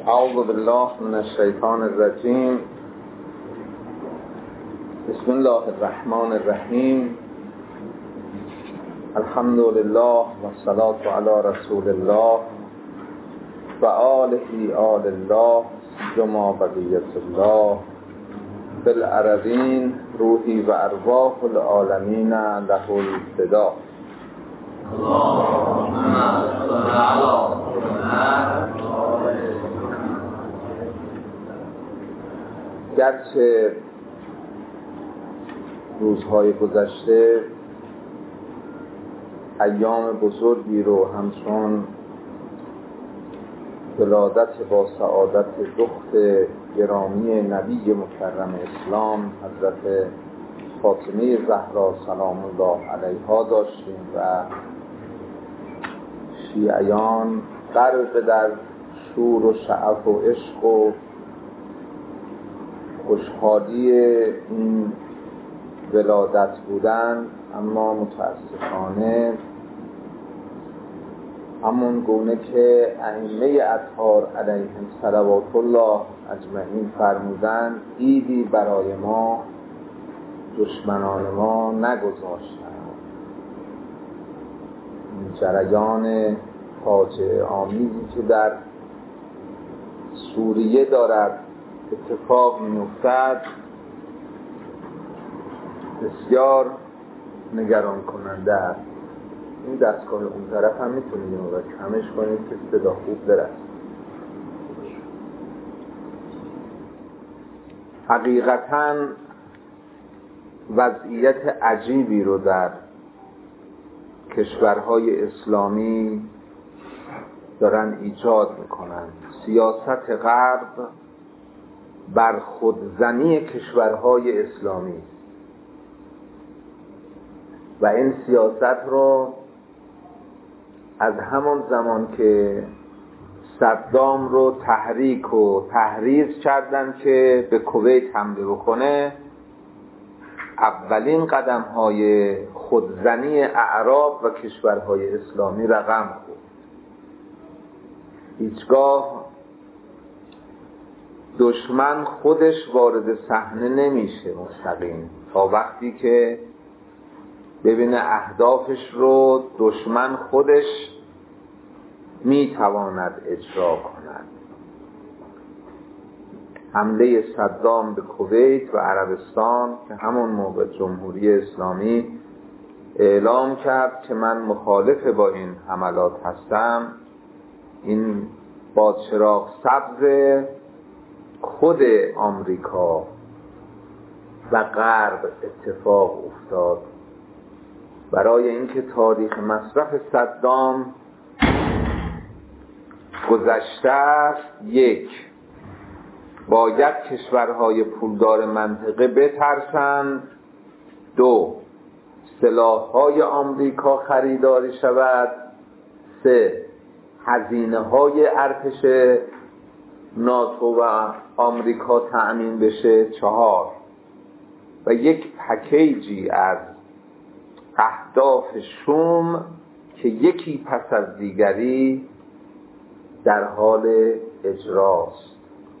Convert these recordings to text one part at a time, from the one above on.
اعوذ بالله من الشیطان الرجیم. بسم الله الرحمن الرحیم. الحمد لله و الصلاة علی رسول الله و آله آل الله جمع بقیت الله بالعربین روحی و ارواح العالمین له الفدا. گرچه روزهای گذشته ایام بزرگی رو همچون ولادت با سعادت دختر گرامی نبی مکرم اسلام حضرت فاطمه زهرا سلام الله علیها داشتیم و شیعیان غرق در شور و شعف و عشق و خوشحالی این ولادت بودن، اما متاسفانه همون گونه که ائمه اطهار علیهم صلوات الله اجمعین فرمودن، عیدی برای ما دشمنان ما نگذاشتند. این جریان فاجعه آمیزی که در سوریه دارد اتفاق می‌افتد بسیار نگران کننده است. این دستگاه اون طرف هم میتونید اون رو کمش کنید که صدا خوب برسه. حقیقتاً وضعیت عجیبی رو در کشورهای اسلامی دارن ایجاد میکنن. سیاست غرب بر خودزنی کشورهای اسلامی و این سیاست رو از همان زمان که صدام رو تحریک و تحریض کردن که به کویت حمله بکنه، اولین قدم های خودزنی اعراب و کشورهای اسلامی رقم خورد. هیچگاه دشمن خودش وارد صحنه نمیشه مستقیم تا وقتی که ببینه اهدافش رو دشمن خودش میتواند اجرا کند. حمله صدام به کویت و عربستان که همون موقع جمهوری اسلامی اعلام کرد که من مخالف با این حملات هستم، این با چراغ سبز خود آمریکا و غرب اتفاق افتاد. برای اینکه تاریخ مصرف صدام گذشته است، یک، باید کشورهای پولدار منطقه بترسند. دو، سلاح‌های آمریکا خریداری شود. سه، هزینه‌های ارتش ناتو و آمریکا تأمین بشه. چهار، و یک پکیجی از اهداف شوم که یکی پس از دیگری در حال اجراست.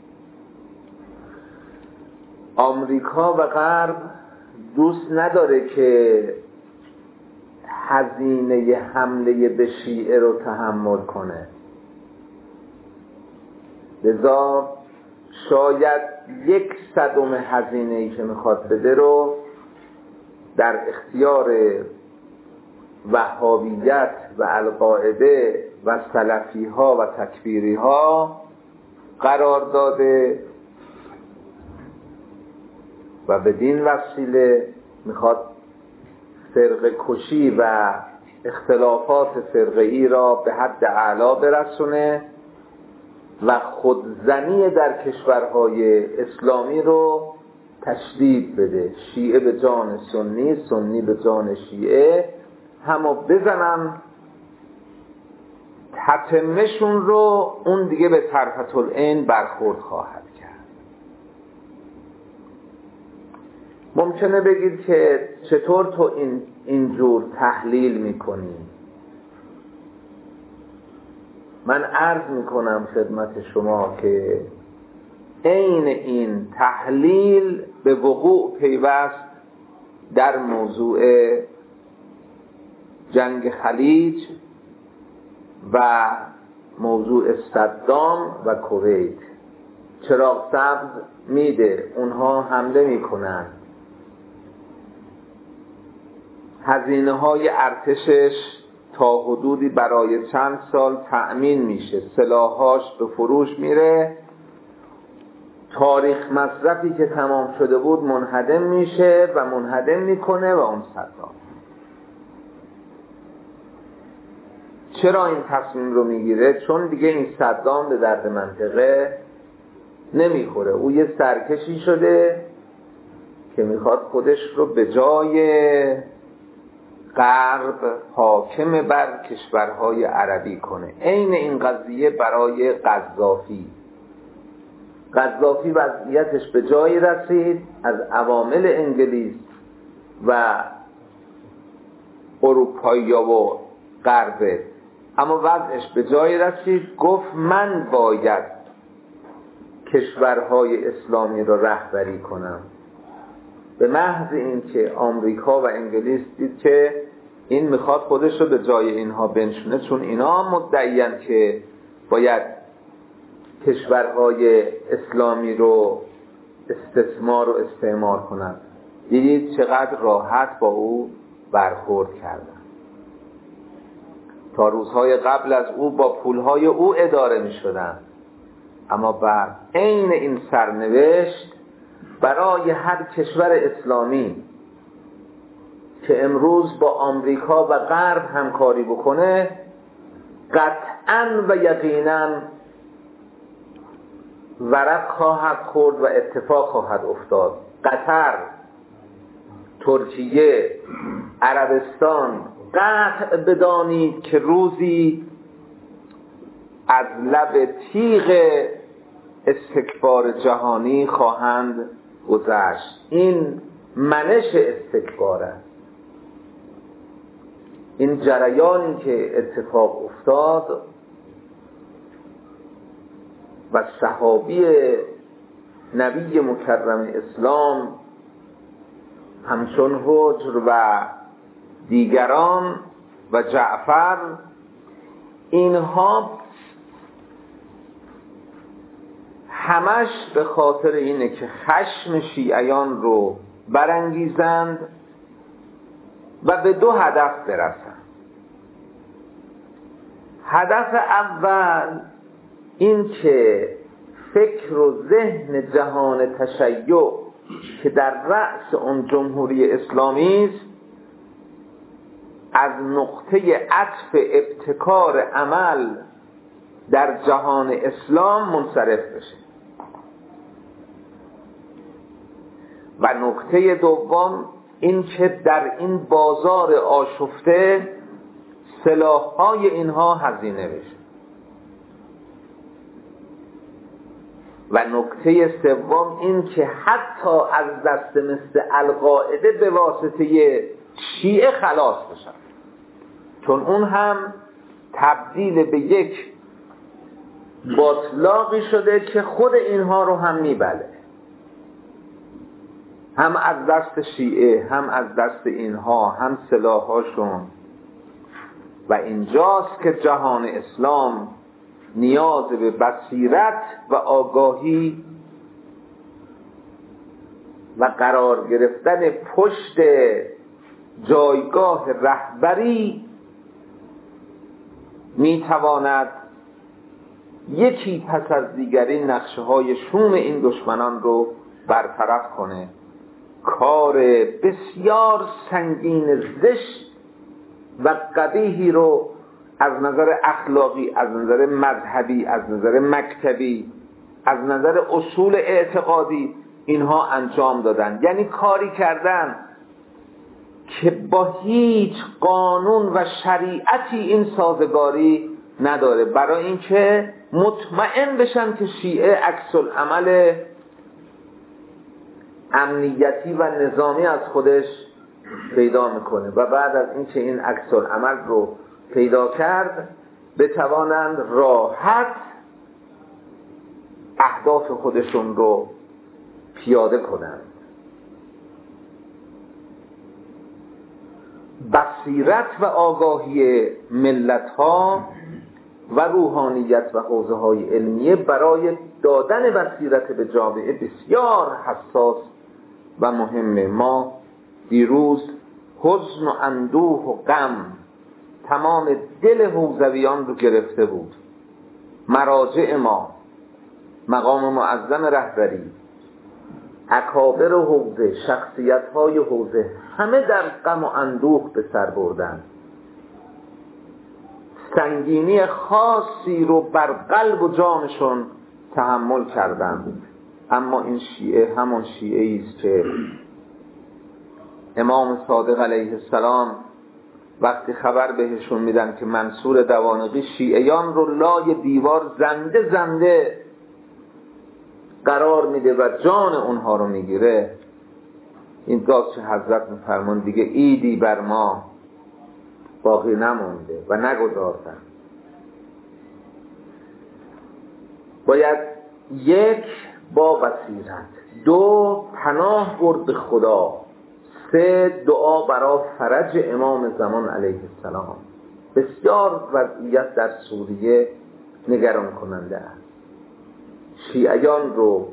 آمریکا و غرب دوست نداره که هزینه حمله به شیعه رو تحمل کنه، لذا شاید 1/100 هزینه‌ای که میخواد بده رو در اختیار وهابیت و القاعده و سلفی ها و تکفیری ها قرار داده و بدین وسیله میخواد فرقه کشی و اختلافات فرقه‌ای را به حد اعلا برسونه و خودزنی در کشورهای اسلامی رو تشدید بده. شیعه به جان سنی، سنی به جان شیعه، همو بزنن تتمشون رو، اون دیگه به طرفة العین برخورد خواهد کرد. ممکنه بگید که چطور تو اینجور تحلیل میکنی؟ من عرض میکنم خدمت شما که عین این تحلیل به وقوع پیوست در موضوع جنگ خلیج و موضوع صدام و کویت. چراغ سبز میده، اونها حمله میکنن، هزینه های ارتشش تا حدودی برای چند سال تأمین میشه، سلاحاش به فروش میره، تاریخ مصرفی که تمام شده بود منهدم میشه و منهدم میکنه و اون صدام. چرا این تصمیم رو میگیره؟ چون دیگه این صدام به درد منطقه نمیخوره. او یه سرکشی شده که میخواد خودش رو به جای غرب حاکم بر کشورهای عربی کنه. عین این قضیه برای قذافی وضعیتش به جایی رسید از عوامل انگلیس و اروپایی‌ها و غرب، اما وضعش به جایی رسید گفت من باید کشورهای اسلامی را رهبری کنم. به محض این که آمریکا و انگلیس دید که این میخواد خودش رو به جای اینها بنشونه، چون اینا مدعیان که باید کشورهای اسلامی رو استثمار و استعمار کنند، دیدید چقدر راحت با او برخورد کردن. تا روزهای قبل از او با پولهای او اداره می شدن، اما بعد عین این سرنوشت برای هر کشور اسلامی که امروز با آمریکا و غرب همکاری بکنه قطعاً و یقیناً ورق خواهد خورد و اتفاق خواهد افتاد. قطر، ترکیه، عربستان قطع بدانید که روزی از لب تیغ استکبار جهانی خواهند گذشت. این منش استکبار است. این جریانی که اتفاق افتاد و صحابی نبی مکرم اسلام همچون حجر و دیگران و جعفر، اینها همش به خاطر اینه که خشم شیعیان رو برانگیزند و به دو هدف برسند. هدف اول این که فکر و ذهن جهان تشیع که در رأس اون جمهوری اسلامی است از نقطه عطف ابتکار عمل در جهان اسلام منصرف بشه. و نکته دوم این که در این بازار آشفته سلاح‌های اینها هزینه بشه. و نکته سوم این که حتی از دست مثل القاعده به واسطه شیعه خلاص بشن، چون اون هم تبدیل به یک باطلاقی شده که خود اینها رو هم میبله، هم از دست شیعه هم از دست اینها، هم سلاحاشون. و اینجاست که جهان اسلام نیاز به بصیرت و آگاهی و قرار گرفتن پشت جایگاه رهبری میتواند یکی پس از دیگری نقشه‌های شوم این دشمنان رو برطرف کنه. کار بسیار سنگین، زشت و قبیحی رو از نظر اخلاقی، از نظر مذهبی، از نظر مکتبی، از نظر اصول اعتقادی اینها انجام دادن. یعنی کاری کردن که با هیچ قانون و شریعتی این سازگاری نداره، برای اینکه مطمئن بشن که شیعه عکس العمل امنیتی و نظامی از خودش پیدا میکنه. و بعد از اینکه این عکس العمل رو پیدا کرد بتوانند راحت اهداف خودشون رو پیاده کنند. بصیرت و آگاهی ملت‌ها و روحانیت و حوزه‌های علمیه برای دادن بصیرت به جامعه بسیار حساس و مهمه. ما دیروز حزن و اندوه و غم تمام دل حوزویان رو گرفته بود. مراجع ما، مقام معظم رهبری، اکابر حوزه، شخصیت‌های حوزه، همه در غم و اندوه به سر بردن. سنگینی خاصی رو بر قلب و جانشون تحمل کردند. اما این شیعه همون شیعه است که امام صادق علیه السلام وقتی خبر بهشون میدن که منصور دوانقی شیعیان رو لای دیوار زنده زنده قرار میده و جان اونها رو میگیره، این داست که حضرت میفرمان دیگه ایدی بر ما باقی نمونده و نگذاردن. باید یک، با بصیرت، دو، پناه برد به خدا، سه، دعا برای فرج امام زمان علیه السلام. بسیار وضعیت در سوریه نگران کننده است. شیعیان رو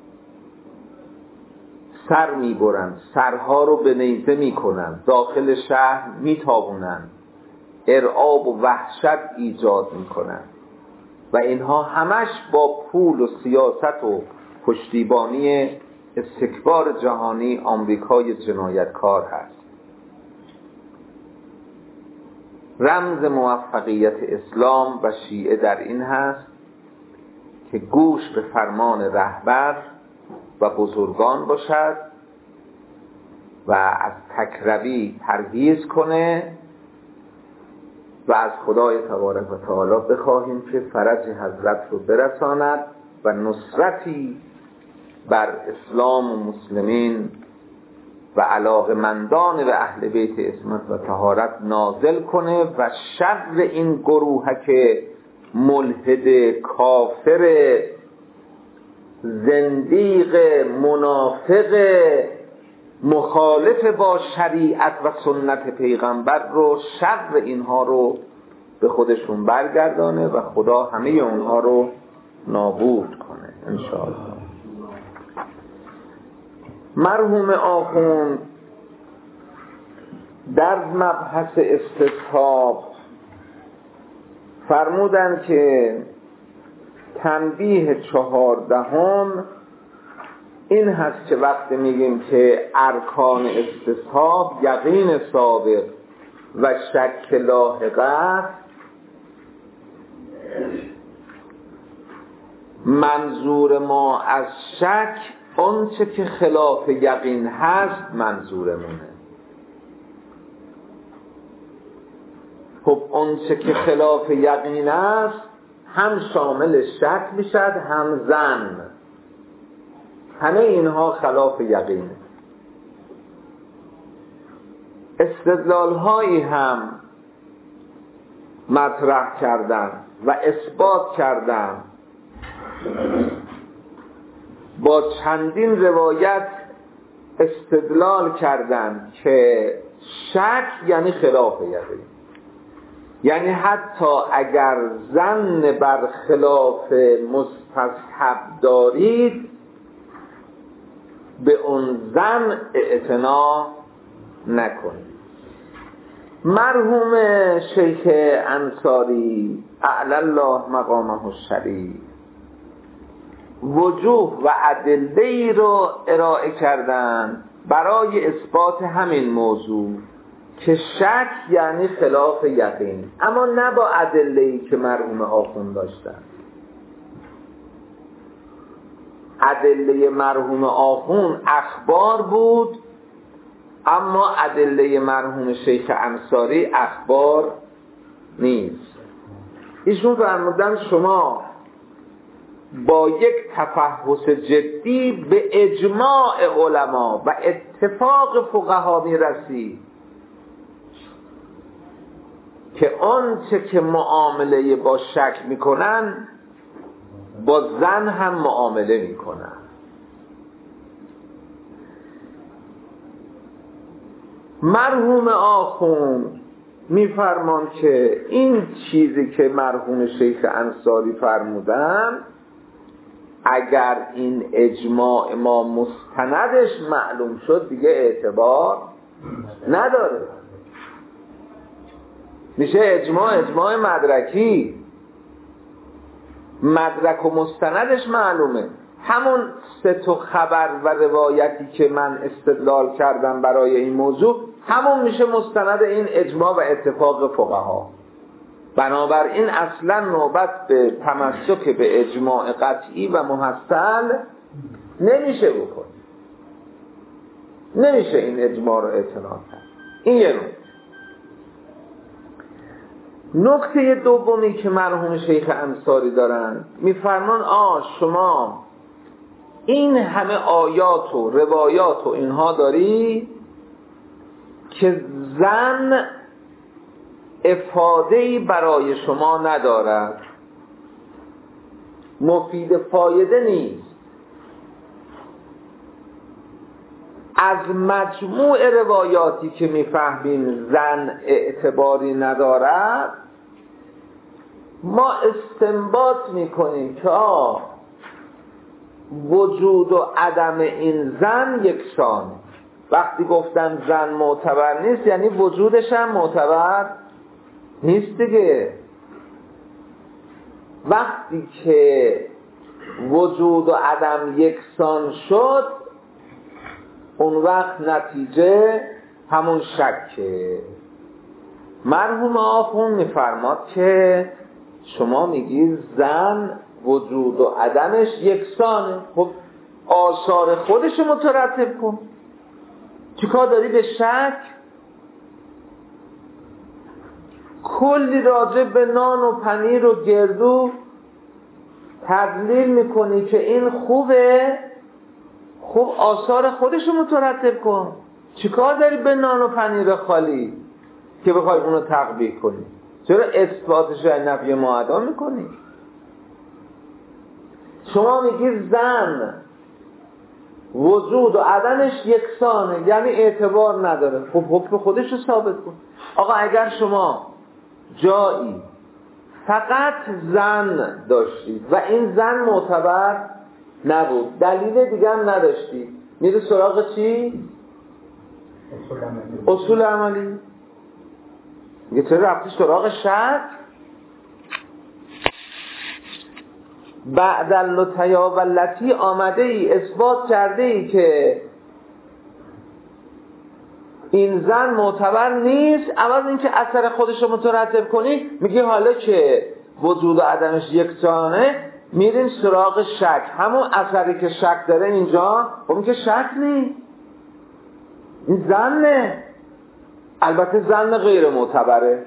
سر میبرند، سرها رو به نیزه میکنند، داخل شهر میتابونند، ارعاب و وحشت ایجاد میکنند و اینها همش با پول و سیاست و پشتیبانی استکبار جهانی آمریکای جنایتکار هست. رمز موفقیت اسلام و شیعه در این هست که گوش به فرمان رهبر و بزرگان باشد و از تکروی پرهیز کنه و از خدای تبارک و تعالی بخواهیم که فرج حضرت رو برساند و نصرتی بر اسلام و مسلمین و علاقمندان و اهل بیت عصمت و طهارت نازل کنه و شر این گروهک ملحد کافر زندیق منافق مخالف با شریعت و سنت پیغمبر رو، شر اینها رو به خودشون برگردانه و خدا همه اونها رو نابود کنه انشاءالله. مرحوم آخوند در مبحث استصحاب فرمودن که تنبیه 14 این هست که وقتی میگیم که ارکان استصحاب یقین سابق و شک لاحق است، منظور ما از شک آنچه که خلاف یقین هست منظورمونه. خب آنچه که خلاف یقین است هم شامل شک میشد هم ظن، همه اینها خلاف یقینه. استدلال هایی هم مطرح کردن و اثبات کردن، با چندین روایت استدلال کردن که شک یعنی خلاف یقین، یعنی حتی اگر ظن بر خلاف مستصحب دارید به اون ظن اعتنا نکنید. مرحوم شیخ انصاری اعلی الله مقامه الشریف وجوه و ادله رو ارائه کردن برای اثبات همین موضوع که شک یعنی خلاف یقین، اما نه با ادله‌ای که مرحوم آخوند داشتن. ادله مرحوم آخوند اخبار بود، اما ادله مرحوم شیخ انصاری اخبار نیست. ایشون فرمودن شما با یک تفحص جدی به اجماع علما و اتفاق فقها میرسید که آنچه که معامله با شک میکنن با زن هم معامله میکنن. مرحوم آخوند میفرمان که این چیزی که مرحوم شیخ انصاری فرمودن اگر این اجماع ما مستندش معلوم شد دیگه اعتبار نداره، میشه اجماع مدرکی، مدرک و مستندش معلومه. همون 3 خبر و روایتی که من استدلال کردم برای این موضوع همون میشه مستند این اجماع و اتفاق فقها. بنابراین اصلا نوبت به تمسک به اجماع قطعی و محصل نمیشه بکن، نمیشه این اجماع رو اعتناق کرد. این یه نکته دومی که مرحوم شیخ انصاری دارن میفرمان شما این همه آیات و روایات و اینها داری که زن افاده‌ای برای شما ندارد، مفید فایده نیست. از مجموع روایاتی که میفهمیم زن اعتباری ندارد ما استنباط میکنیم که وجود و عدم این زن یکسان. وقتی گفتم زن معتبر نیست یعنی وجودش هم معتبر نیست دیگه. وقتی که وجود و عدم یکسان شد اون وقت نتیجه همون شکه. مرحوم آخوند میفرماد که شما میگید زن وجود و عدمش یکسانه، خب آثار خودش مترتب کن، چیکار داری به شک؟ کلی راجع به نان و پنیر و گردو تدلیل میکنی که این خوبه، خب آثار خودشو مترتب کن. چیکار داری به نان و پنیر خالی که بخوای اونو تقبیح کنی؟ چرا اثباتش رو نفی معدا میکنی؟ شما میگی زن وجود و عدمش یکسانه یعنی اعتبار نداره، خب حکم خودش رو ثابت کن. آقا اگر شما جایی فقط زن داشتید و این زن معتبر نبود، دلیل دیگه هم نداشتی، میره سراغ چی؟ اصول عملی. میگه چرا رفتی سراغ شک؟ بعد اللطیا و لطی آمده ای اثبات کرده ای که این زن معتبر نیست، عوض این که اثر خودش رو مترتب کنی میگی حالا که وجود و عدمش یکسانه میریم سراغ شک. همون اثری که شک داره اینجا اون که شک نیست، این زنه. البته زن غیر معتبره،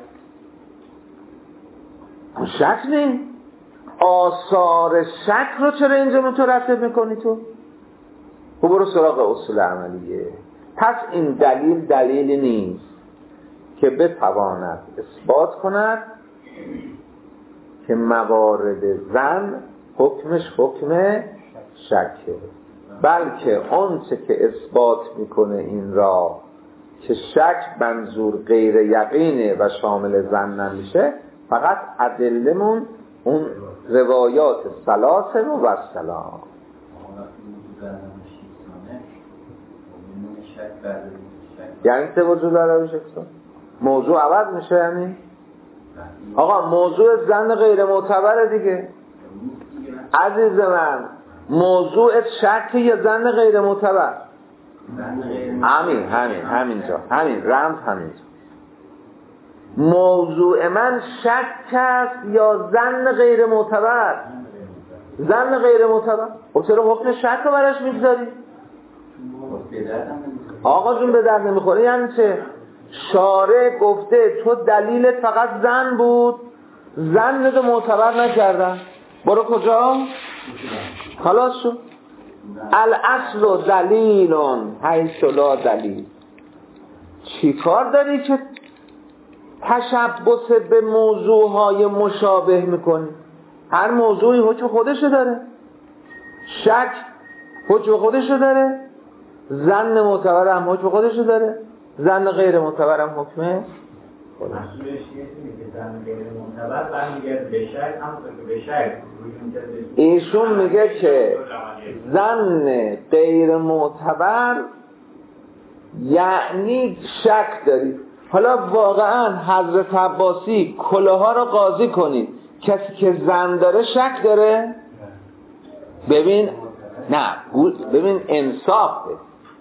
شک نیست. آثار شک رو چرا اینجا مترتب میکنی تو؟ خب برو سراغ اصول عملیه. پس این دلیلی نیست که بتواند اثبات کند که موارد زن حکمش حکم شکه، بلکه آنچه که اثبات میکنه این را که شک منظور غیر یقینه و شامل زن نمیشه، فقط ادلمون اون روایات ثلاثه و سلام. یعنی چه وجود داره شکستان؟ موضوع عوض میشه یعنی؟ آقا موضوع زن غیر معتبره دیگه عزیز من. موضوع شک یا زن غیر معتبر؟ همینجا رمز همینجا. موضوع من شک است یا زن غیر معتبر؟ زن غیر معتبر. خب چرا حکم شک رو براش میگذاری؟ آقا جون به درد نمیخوره یعنی چه؟ شارع گفته تو دلیلت فقط زن بود، زن رو معتبر نکردن، برو کجا؟ خلاص شد. الاصل دلیلون حیث لا دلیل. چی کار داری که تشبث به موضوعهای مشابه میکنی. هر موضوعی حکم خودشو داره، شک حکم خودشو داره، ظن معتبر هم حکم خودشو داره، ظن غیر معتبر هم حکمه خودش. ایشون میگه که ظن غیر معتبر یعنی شک دارید. حالا واقعا حضرت عباسی کلاها رو قاضی کنید، کسی که ظن داره شک داره؟ ببین نه، ببین انصاف ده.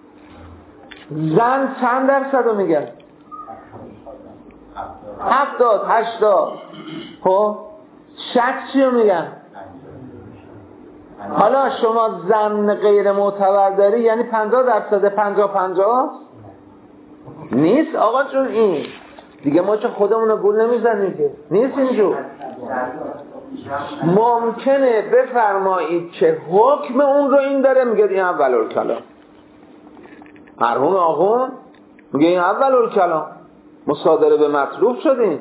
ظن چند درصد رو میگن؟ 70 80. خب شک چی رو میگن؟ حالا شما ظن غیر معتبر داری یعنی 50 درصد 50 نیست آقا جون. این دیگه ما چه خودمون رو گول نمیزنیم که نیست اینجور. ممکنه بفرمایید که حکم اون رو این داره، میگه این اول‌الکلام. مرحوم آقا میگه این اول‌الکلام مصادره به مطلوب شدیم.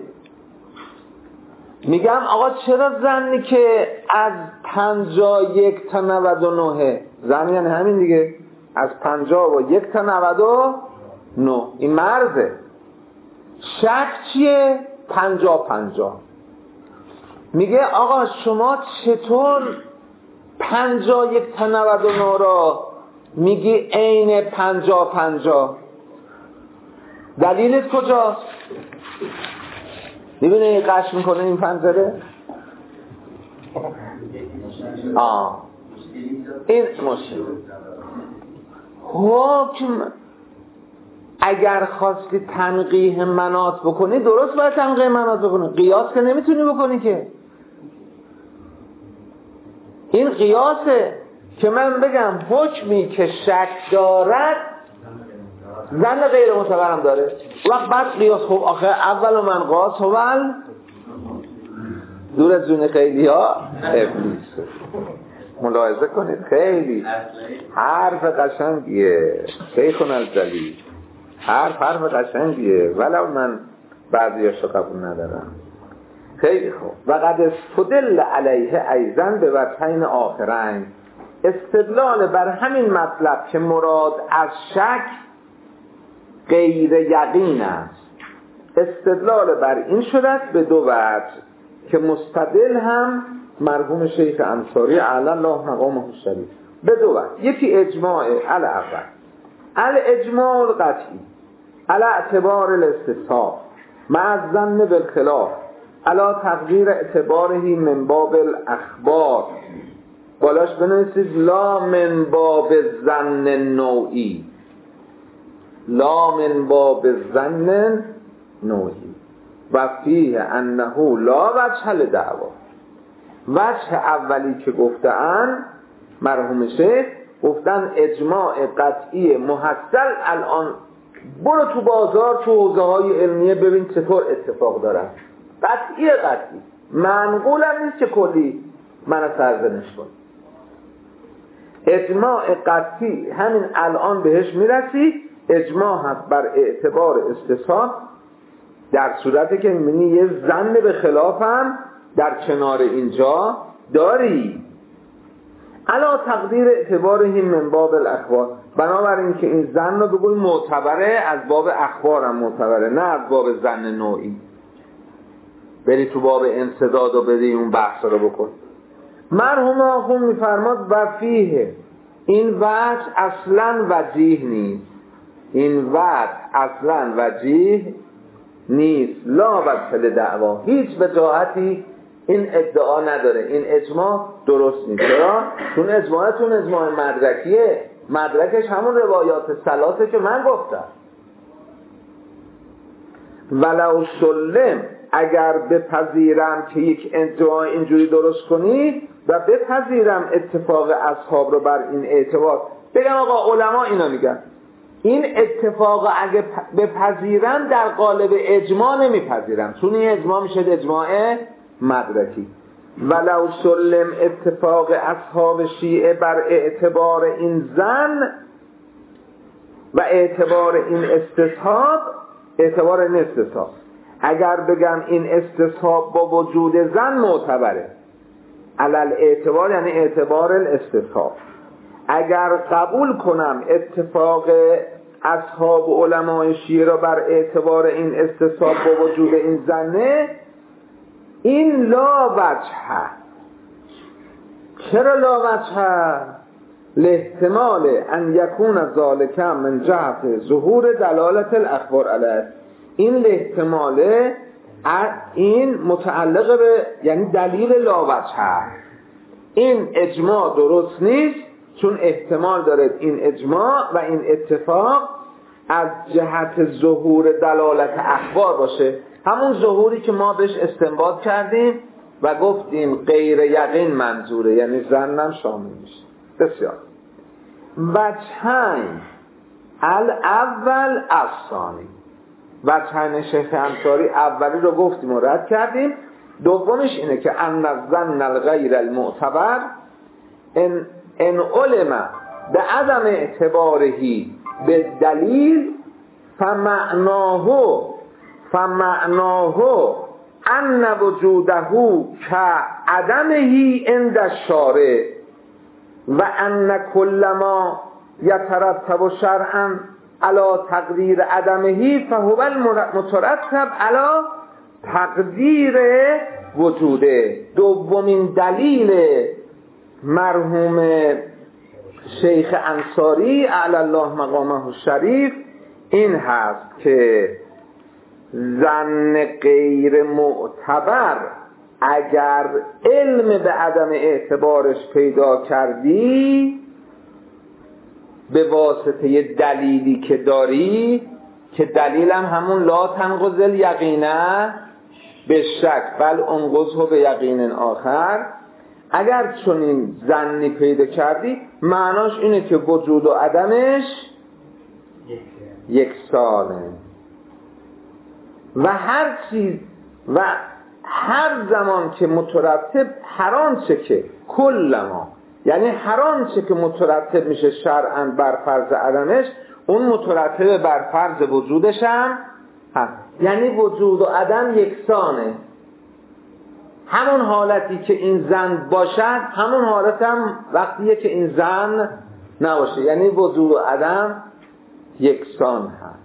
میگم آقا چرا ظنی که از 51 تا 99 ظن یعنی همین دیگه، از 51 تا 99 این مرزه. شک چیه؟ 50 میگه آقا شما چطور 51 تا 99 را میگی عین 50 دلیلت کجاست؟ میبینه این قش میکنه این پنجره؟ این مشکل حکم. اگر خواستی تنقیح مناط بکنی درست باید تنقیح مناط بکنی، قیاس که نمیتونی بکنی که. این قیاسه که من بگم حکمی که شک دارد ظن غیر معتبرم داره، وقت بعد قیاس. خب آخه اول من قاس اول دور از جون خیلی ها ابلیس. ملاحظه کنید خیلی حرف قشنگیه شیخون الجلیل، حرف قشنگیه ولو من بعضیاشو قبول ندارم. خیلی خوب. و قد استدل علیه ایضا به وجهین آخرین، استدلال بر همین مطلب که مراد از شک غیر یقین است، استدلال بر این شدت به دو وجه که مستدل هم مرحوم شیخ انصاری اعلی الله مقامه الشریف. به دو وجه. یکی اجماع الاول، الاجماع القطعی علی اعتبار الاستصحاب مع الظن بالخلاف علی تقدیر اعتبارهی من باب الاخبار. بالاش بنویسید لا من باب الظن نوعی، لا من باب الظن نوعی و فیه انه لا وجه لدعوا. وجه اولی که گفتن مرحوم شیخ گفتن اجماع قطعی محصل. الان برو تو بازار تو حوزه های علمیه ببین چطور اتفاق دارن. قطعی منقول هم نیست که کلی من سرزنش کن. اجماع قطعی همین الان بهش میرسی. اجماع هست بر اعتبار استصحاب در صورتی که میبینی یه ظن به خلافم در کنار اینجا داری. علا تقدیر اعتبارهی من باب الاخبار، بنابراین که این ظن رو بگوی معتبره از باب اخبار هم معتبره، نه از باب ظن نوعی. بری تو باب انسداد و بدی اون بحث رو بکن. مرحوم آخون میفرماد و فیه، این وجه اصلا وجیه نیست. این وجه اصلا وجیه نیست. لا وجه لدعوا، هیچ وجاهتی این ادعا نداره. این اجماع درست نیست. چرا؟ چون اجماعتون اجماع مدرکیه. مدرکش همون روایات ثلاثه که من گفتم. ولو سلم، اگر بپذیرم که یک ادعا اینجوری درست کنی و بپذیرم اتفاق اصحاب رو بر این اعتبار، بگم آقا علما اینا میگن این اتفاق اگه بپذیرم در قالب اجماع نمیپذیرم، چون این اجماع میشه اجماع مدرکی. ولو سلم اتفاق اصحاب شیعه بر اعتبار این ظن و اعتبار این استصحاب، اعتبار این استصحاب، اگر بگم این استصحاب با وجود زن معتبره، علل اعتبار یعنی اعتبار الاستصحاب. اگر قبول کنم اتفاق اصحاب و علمای شیعه را بر اعتبار این استصحاب با وجود این زنه، این لا وجه. چرا لا وجه؟ لاحتمال ان یکون ذالک من جهت ظهور دلالت الاخبار علیه. این لاحتماله، این متعلق به یعنی دلیل لا وجه. این اجماع درست نیست چون احتمال داره این اجماع و این اتفاق از جهت ظهور دلالت اخبار باشه، همون ظهوری که ما بهش استنباط کردیم و گفتیم غیر یقین منظوره، یعنی ظنم شامل میشه. بسیار. وجهین الاول الثانی. وجهین شیخ انصاری اولی رو گفتیم و رد کردیم. دومش اینه که ان الظن الغیر المعتبر ان علم به عدم اعتبارهی به دلیل فمعناه ان وجوده كعدمه عند الشارع و ان کل ما یترتب شرعا علی تقدیر عدمه فهو المترتب علی تقدیر وجوده. دومین دلیل مرحوم شیخ انصاری اعلی الله مقامه الشریف این هست که ظن غیر معتبر اگر علم به عدم اعتبارش پیدا کردی به واسطه دلیلی که داری، که دلیلم همون لا تنقض الیقینه به شک بل انقضه به یقین آخر، اگر چنین ظنی پیدا کردی معناش اینه که وجود و عدمش یکسانه و هر چیز و هر زمان که مترتب هر آنچه که کل ما، یعنی هر آنچه که مترتب میشه شرعاً بر فرض عدمش، اون مترتب بر فرض وجودش هم هست. یعنی وجود و عدم یکسانه. همون حالتی که این زن باشد همون حالت هم وقتیه که این زن نباشه، یعنی وجود و عدم یکسان هست.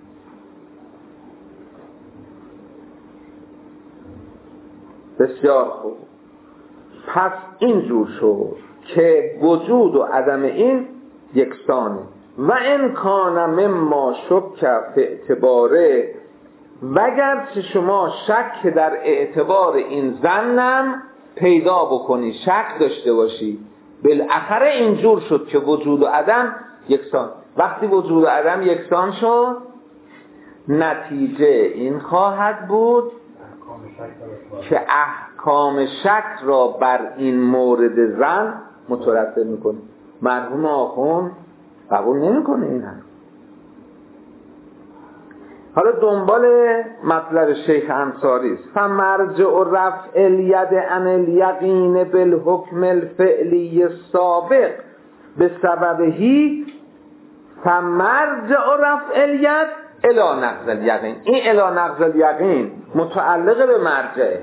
بسیار خوب. پس اینجور شد که وجود و عدم این یکسانه. و ان کان مما شک فی اعتباره، وگرچه شما شک در اعتبار این ظنم پیدا بکنی، شک داشته باشی، بالاخره اینجور شد که وجود و عدم یکسان. وقتی وجود و عدم یکسان شد نتیجه این خواهد بود که احکام شک را بر این مورد ظن مترتب میکنه. مرحوم آخوند قبول نمیکنه این هم. حالا دنبال مطلب شیخ انصاری است. فمرجع رفع الید عن الیقین بالحکم الفعلی السابق بسببهی فمرجع رفع الید الی نقض الیقین. این الی نقض الیقین متعلق به مرجع.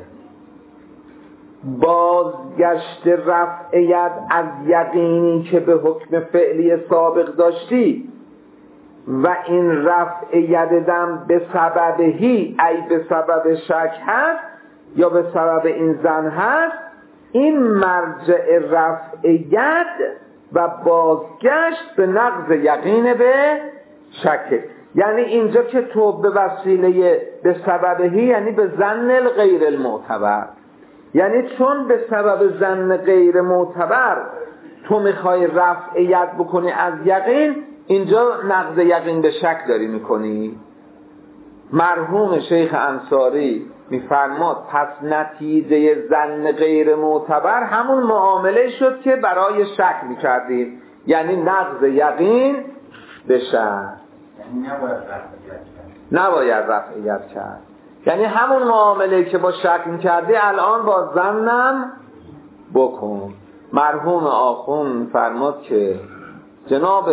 بازگشت رفع ید از یقینی که به حکم فعلی سابق داشتی و این رفع ید دم به سببهی ای به سبب شک هست یا به سبب این ظن هست، این مرجع رفع ید و بازگشت به نقض یقین به شک. یعنی اینجا که تو به وسیله به سببهی یعنی به ظن غیر المعتبر، یعنی چون به سبب ظن غیر معتبر تو میخوای رفع ید بکنی از یقین، اینجا نقض یقین به شک داری میکنی. مرحوم شیخ انصاری میفرماد پس نتیجه ظن غیر معتبر همون معامله شد که برای شک میکردیم، یعنی نقض یقین به شک. نباید رفع ید کرد. یعنی همون معامله که با شک میکردی الان با ظنم بکن. مرحوم آخوند فرماد که جناب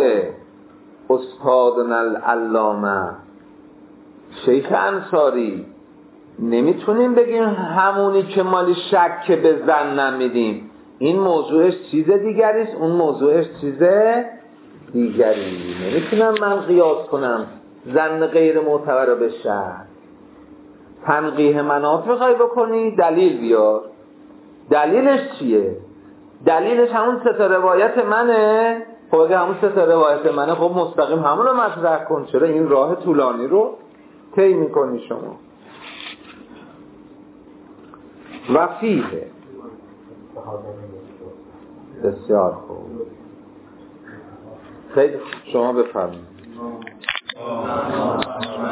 استادنا العلامه شیخ انصاری نمیتونیم بگیم همونی که مالی شک به ظن نمیدیم، این موضوعش چیز دیگری است، اون موضوعش چیز دیگری. نمیتونم من قیاس کنم ظن غیر معتبر رو به شک. تنقیح مناط بخوای بکنی دلیل بیار. دلیلش چیه؟ دلیلش همون سه تا روایت منه. خب اگه همون سه تا روایت منه خب مستقیم همون رو مطرح کن. چرا این راه طولانی رو طی میکنی شما؟ و فیه. بسیار خوب. خیلی شما بفرمایید.